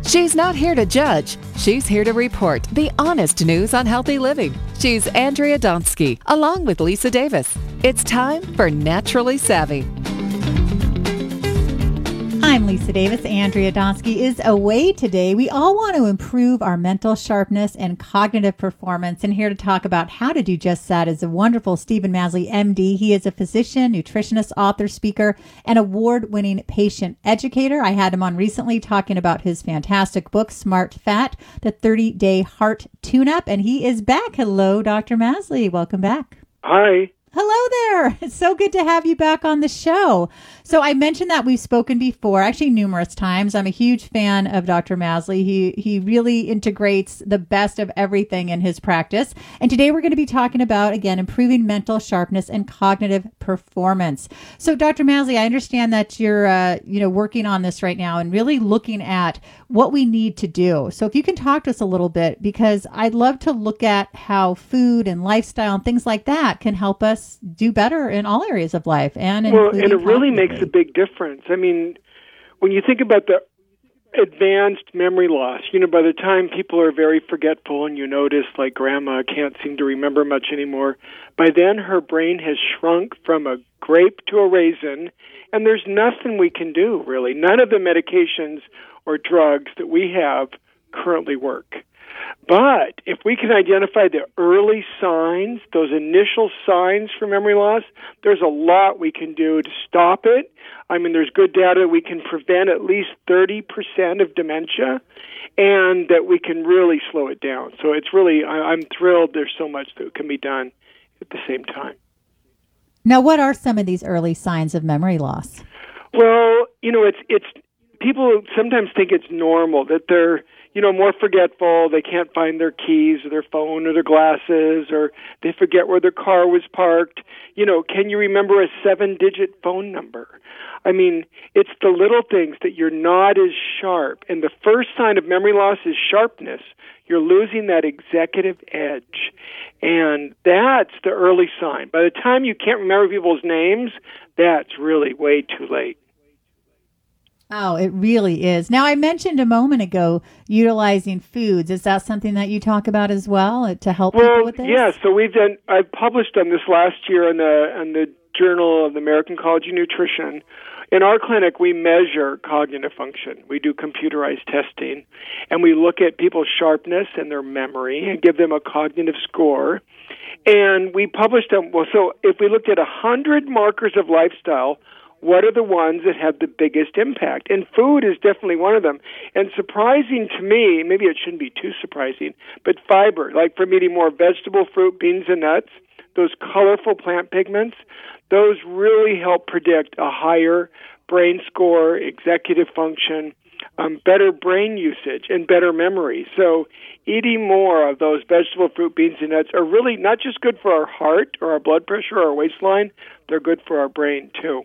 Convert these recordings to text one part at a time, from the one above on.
She's not here to judge. She's here to report the honest news on healthy living. She's Andrea Donsky, along with Lisa Davis. It's time for Naturally Savvy. I'm Lisa Davis. Andrea Donsky is away today. We all want to improve our mental sharpness and cognitive performance. And here to talk about how to do just that is the wonderful Stephen Masley, MD. He is a physician, nutritionist, author, speaker, and award-winning patient educator. I had him on recently talking about his fantastic book, Smart Fat, the 30-Day Heart Tune-Up. And he is back. Hello, Dr. Masley. Welcome back. Hi. Hello there. It's so good to have you back on the show. So I mentioned that we've spoken before, actually numerous times. I'm a huge fan of Dr. Masley. He really integrates the best of everything in his practice. And today we're going to be talking about, again, improving mental sharpness and cognitive performance. So Dr. Masley, I understand that you're working on this right now and really looking at what we need to do. So if you can talk to us a little bit, because I'd love to look at how food and lifestyle and things like that can help us do better in all areas of life. And it really makes a big difference. I mean, when you think about the advanced memory loss, by the time people are very forgetful and you notice like grandma can't seem to remember much anymore, by then her brain has shrunk from a grape to a raisin, and there's nothing we can do, really. None of the medications or drugs that we have currently work. But if we can identify the early signs, those initial signs for memory loss, there's a lot we can do to stop it. I mean, there's good data we can prevent at least 30% of dementia, and that we can really slow it down. So it's really, I'm thrilled there's so much that can be done at the same time. Now, what are some of these early signs of memory loss? Well, it's people sometimes think it's normal that they're more forgetful. They can't find their keys or their phone or their glasses, or they forget where their car was parked. Can you remember a 7-digit phone number? I mean, it's the little things that you're not as sharp. And the first sign of memory loss is sharpness. You're losing that executive edge. And that's the early sign. By the time you can't remember people's names, that's really way too late. Oh, it really is. Now, I mentioned a moment ago utilizing foods. Is that something that you talk about as well to help people with this? Yeah. So I've published on this last year in the Journal of the American College of Nutrition. In our clinic, we measure cognitive function. We do computerized testing, and we look at people's sharpness and their memory and give them a cognitive score. And we published them. Well, so if we looked at 100 markers of lifestyle, what are the ones that have the biggest impact? And food is definitely one of them. And surprising to me, maybe it shouldn't be too surprising, but fiber, like from eating more vegetable, fruit, beans, and nuts, those colorful plant pigments, those really help predict a higher brain score, executive function, better brain usage, and better memory. So eating more of those vegetable, fruit, beans, and nuts are really not just good for our heart or our blood pressure or our waistline, they're good for our brain too.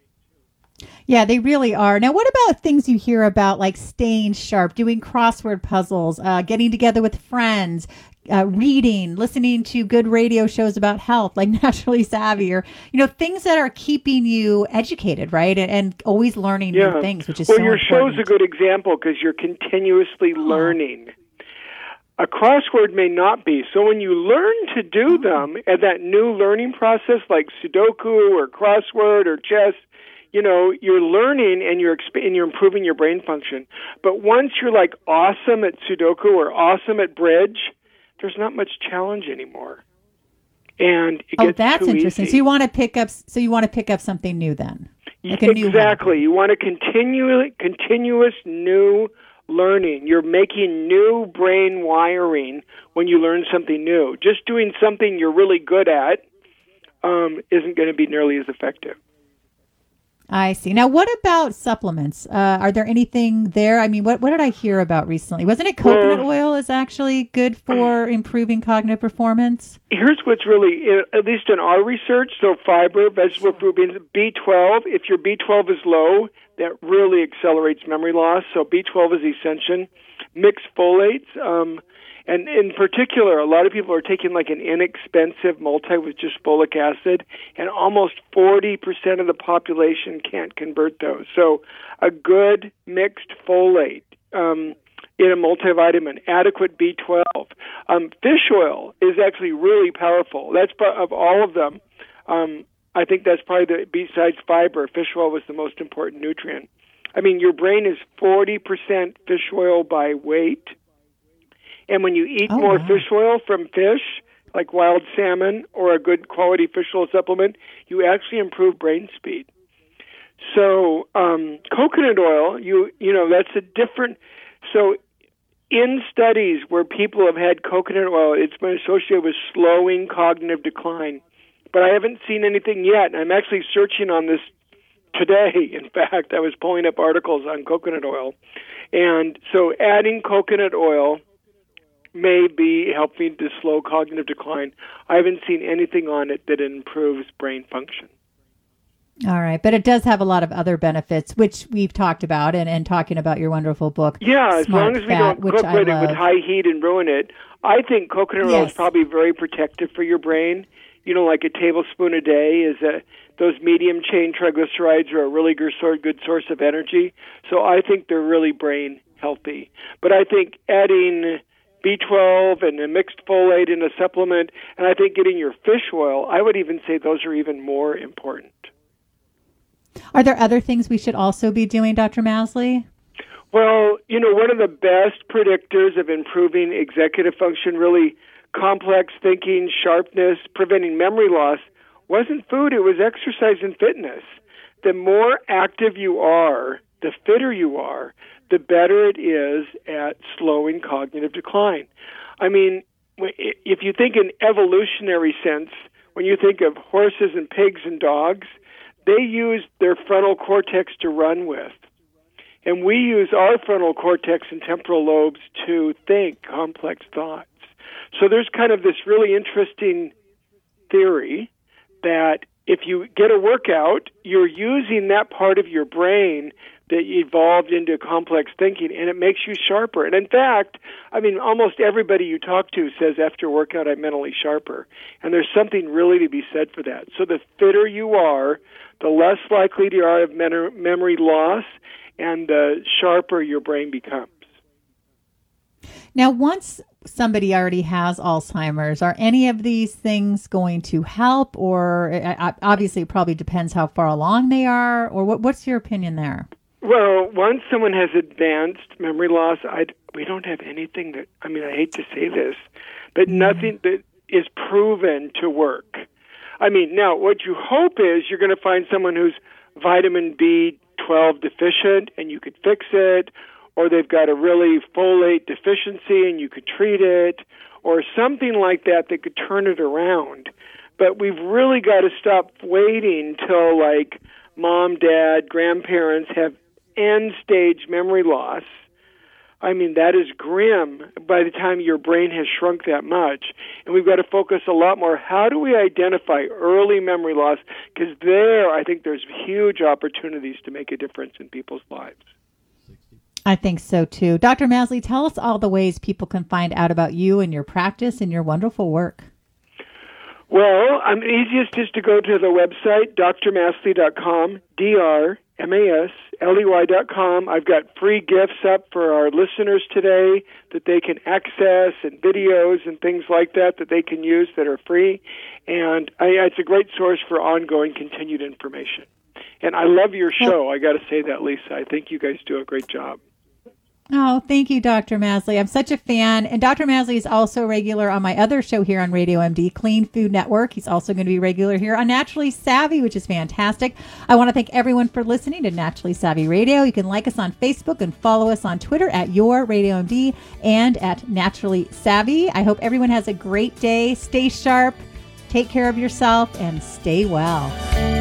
Yeah, they really are. Now, what about things you hear about like staying sharp, doing crossword puzzles, getting together with friends, reading, listening to good radio shows about health, like Naturally Savvy, or, things that are keeping you educated, right? And always learning new things, which is so important. Well, your show's a good example because you're continuously learning. A crossword may not be. So when you learn to do them at that new learning process, like Sudoku or crossword or chess, you're learning and you're improving your brain function. But once you're like awesome at Sudoku or awesome at bridge, there's not much challenge anymore. And it gets that's too interesting. easy. So you want to pick up something new then? Like exactly. You want a continuous new learning. You're making new brain wiring when you learn something new. Just doing something you're really good at isn't going to be nearly as effective. I see. Now, what about supplements? Are there anything there? I mean, what did I hear about recently? Wasn't it coconut oil is actually good for improving cognitive performance? Here's what's really, at least in our research, so fiber, vegetable, fruit, beans, B12, if your B12 is low, that really accelerates memory loss. So B12 is essential. Mixed folates, and in particular, a lot of people are taking like an inexpensive multi with just folic acid, and almost 40% of the population can't convert those. So a good mixed folate in a multivitamin, adequate B12. Fish oil is actually really powerful. That's of all of them. I think that's probably besides fiber, fish oil was the most important nutrient. I mean, your brain is 40% fish oil by weight. And when you eat more fish oil from fish, like wild salmon or a good quality fish oil supplement, you actually improve brain speed. So coconut oil, you know, that's a different. So in studies where people have had coconut oil, it's been associated with slowing cognitive decline. But I haven't seen anything yet. I'm actually searching on this today. In fact, I was pulling up articles on coconut oil. And so adding coconut oil may be helping to slow cognitive decline. I haven't seen anything on it that improves brain function. All right. But it does have a lot of other benefits, which we've talked about and talking about your wonderful book. Yeah, as long as we don't cook with it with high heat and ruin it. I think coconut oil is probably very protective for your brain. You know, like a tablespoon a day is those medium-chain triglycerides are a really good source of energy. So I think they're really brain healthy. But I think adding B12 and a mixed folate in a supplement, and I think getting your fish oil, I would even say those are even more important. Are there other things we should also be doing, Dr. Masley? Well, you know, one of the best predictors of improving executive function, really complex thinking, sharpness, preventing memory loss, wasn't food, it was exercise and fitness. The more active you are, the fitter you are, the better it is at slowing cognitive decline. I mean, if you think in evolutionary sense, when you think of horses and pigs and dogs, they use their frontal cortex to run with. And we use our frontal cortex and temporal lobes to think complex thoughts. So there's kind of this really interesting theory that if you get a workout, you're using that part of your brain that evolved into complex thinking, and it makes you sharper. And in fact, I mean, almost everybody you talk to says after workout, I'm mentally sharper. And there's something really to be said for that. So the fitter you are, the less likely you are of memory loss, and the sharper your brain becomes. Now, once somebody already has Alzheimer's, are any of these things going to help? Or obviously it probably depends how far along they are, or what's your opinion there? Well, once someone has advanced memory loss, we don't have anything that, I mean, I hate to say this, but nothing that is proven to work. I mean, now, what you hope is you're going to find someone who's vitamin B12 deficient and you could fix it, or they've got a really folate deficiency and you could treat it, or something like that that could turn it around. But we've really got to stop waiting till, like, mom, dad, grandparents have end-stage memory loss. I mean, that is grim by the time your brain has shrunk that much. And we've got to focus a lot more. How do we identify early memory loss? Because there, I think there's huge opportunities to make a difference in people's lives. I think so, too. Dr. Masley, tell us all the ways people can find out about you and your practice and your wonderful work. Well, easiest is to go to the website, drmasley.com, drmasley.com. I've got free gifts up for our listeners today that they can access, and videos and things like that they can use that are free. And it's a great source for ongoing continued information. And I love your show. I got to say that, Lisa. I think you guys do a great job. Oh, thank you, Dr. Masley. I'm such a fan. And Dr. Masley is also regular on my other show here on Radio MD, Clean Food Network. He's also going to be regular here on Naturally Savvy, which is fantastic. I want to thank everyone for listening to Naturally Savvy Radio. You can like us on Facebook and follow us on Twitter at Your Radio MD and at Naturally Savvy. I hope everyone has a great day. Stay sharp, take care of yourself, and stay well.